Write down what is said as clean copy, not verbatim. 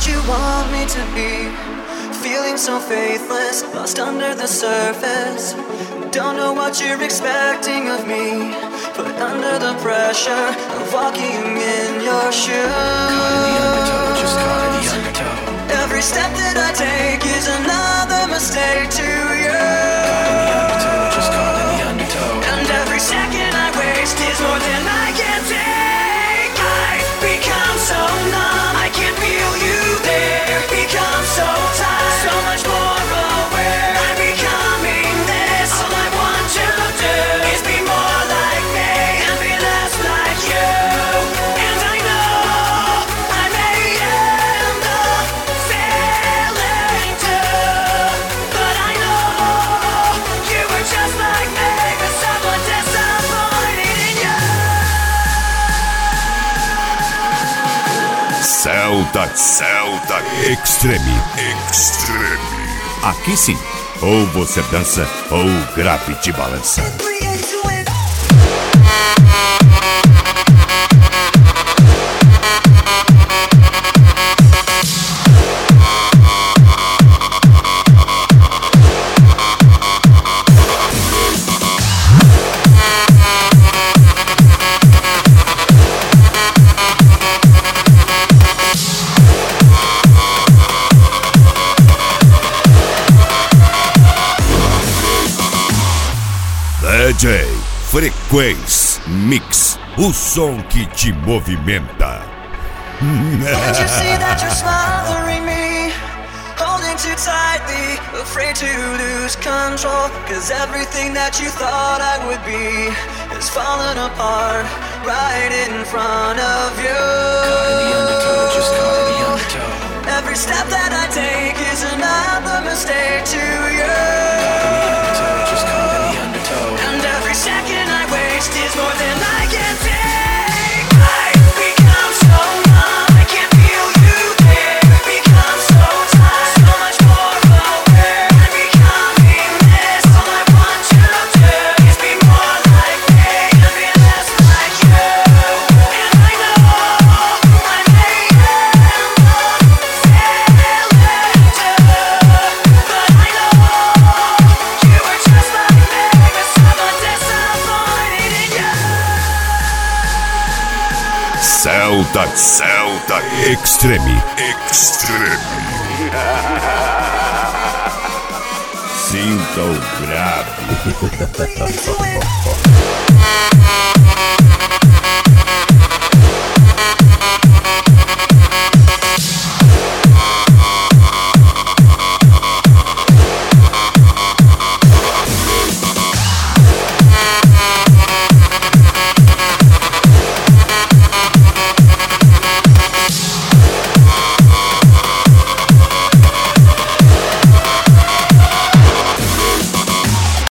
you want me to be. Feeling so faithless, lost under the surface. Don't know what you're expecting of me, but under the pressure of walking in your shoes. Caught in the undertow, just caught in the undertow. Every step that I take is another mistake to you. Caught in the undertow, just caught in the undertow. And every second I waste is more than I can take. I've become so numb, I can't feel you there. Become so tired, so much more aware. I'm becoming this. All I want to do is be more like me and be less like you. And I know I may end up failing too, but I know you were just like me, but someone disappointed in you. Celta Extreme. Aqui sim, ou você dança ou o grave te balança. DJ Frequência Mix, o som que te movimenta. Can't you see that you're smothering me? Holding too tightly, afraid to lose control. Cause everything that you thought I would be is falling apart right in front of you. Caught in the undertow, just caught in the undertow. Every step that I take is another mistake to you. Caught in the undertow, just caught in the undertow. And every second I waste is more than I can take. I've become so numb, I can't feel you there. Become so tired, so much more aware. I'm becoming this. All I want to do is be more like me and be less like you. And I know I may end up failing too, but I know you were just like me, but someone disappointed in you. Celta Extreme. Sinta o grave.